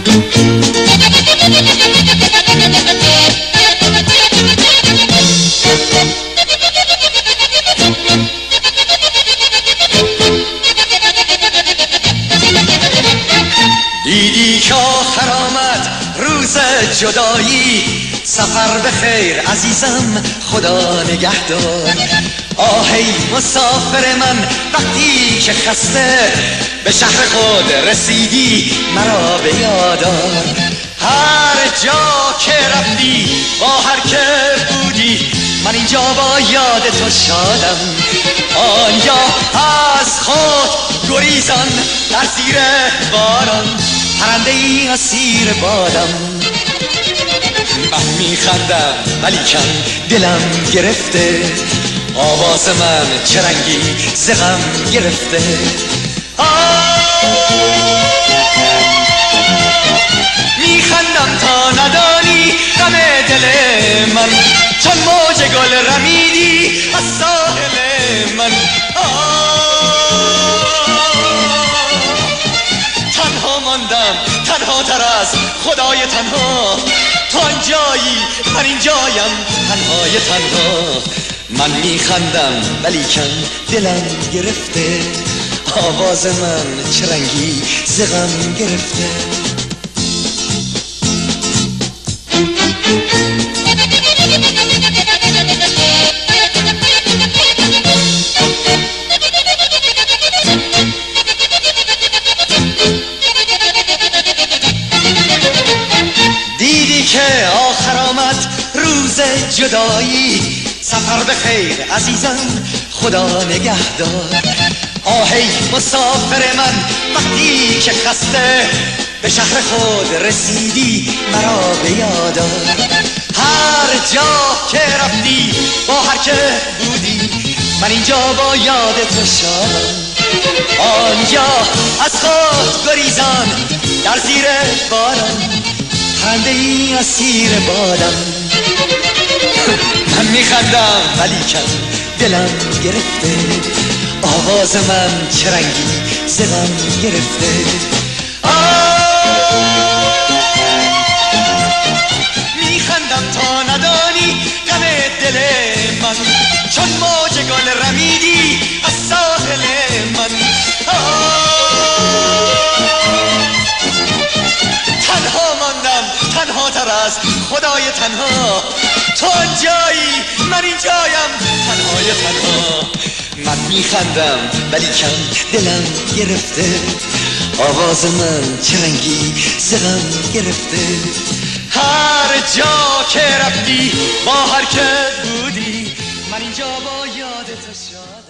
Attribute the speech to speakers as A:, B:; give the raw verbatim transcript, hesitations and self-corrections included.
A: دیدی که آخر آمد روز جدایی، سفر به خیر عزیزم، خدا نگهدار. آهی مسافر من وقتی که خسته به شهر خود رسیدی، مرا به یاد آر. هر جا که رفتی با هر که بودی، من اینجا با یاد تو شادم. آنجا از خود گریزان در زیر باران، پرنده ای اسیر بادم. من میخندم ولیکن دلم گرفته، آواز من چرنگی ز غم گرفته. میخندم تا ندانی غم دل من، چون موج گل رمیدی از ساحل من. تنها ماندم، تنها تر از خدای تنها. تو آنجایی من اینجایم، تنهای تنها. من میخندم ولیکن دلم گرفته، آواز من چرنگی ز غم گرفته. دیدی که آخر آمد روز جدایی، سفر به خیر عزیزم، خدا نگهدار. آهی مسافر من وقتی که خسته به شهر خود رسیدی، مرا به یاد آر. هر جا که رفتی با هر که بودی، من اینجا با یاد تو شادم. آنجا از خود گریزان در زیر باران، پرنده ای اسیر بادم. من میخندم ولیکن دلم گرفته، آواز من چرنگی ز غم گرفته. میخندم تا ندانی غم دل من، چون موج گل رمیدی از ساحل من. تنها ماندم، تنها تر از خدای تنها. تو آنجایی من اینجایم، تنهای تنها. من میخندم ولیکن دلم گرفته، آواز من چرنگی ز غم گرفته. هر جا که رفتی با هر که بودی، من اینجا با یاد تو شادم.